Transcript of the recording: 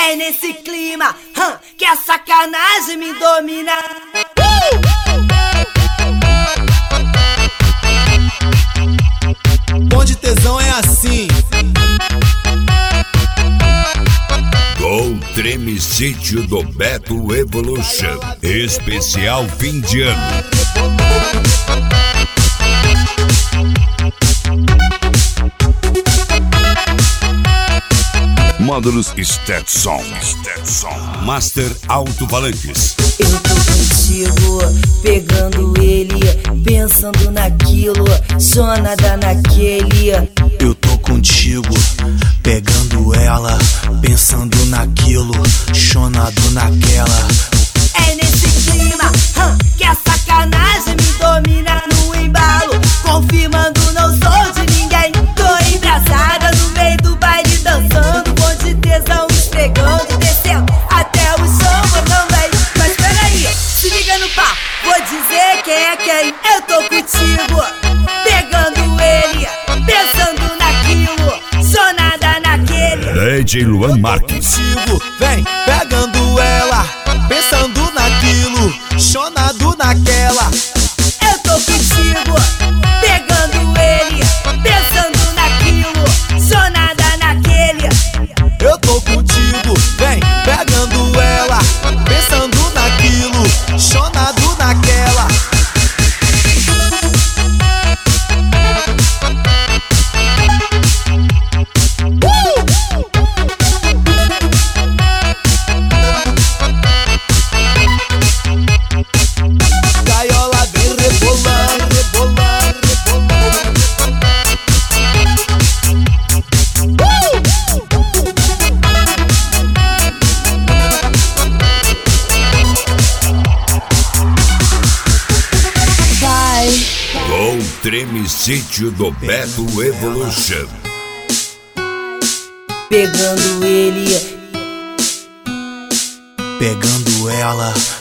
É nesse clima que a sacanagem me domina. Bonde tesão é assim. Gol Treme Sítio do Beto Evolution, especial fim de ano. Módulos Stetson, Master Alto-Falantes. Eu tô contigo, pegando ele, pensando naquilo, sonada naquele. Eu tô contigo, pegando ela, pensando naquilo, chonado naquela. É nesse clima que a sacanagem me domina no embalo, confirmando não sou de ninguém. Tô embrasada no meio do baile dançando, bonde tesão esfregando, descendo até o chão também. Mas peraí, se liga no papo, vou dizer quem é quem. Eu tô contigo, pegando ele, pensando naquilo, sonada naquele. DJ Luan Marques. Contigo, vem, pegando ela, pensando naquilo, chonado naquela. Eu tô contigo, pegando ele, pensando naquilo, sonada naquele. Eu tô contigo, vem, pegando ela, pensando naquilo, chonado naquela. Gaiola vem rebolando, rebolando, Vai. Gol Treme Sítio do Beto Evolution. Pegando ele, pegando ela,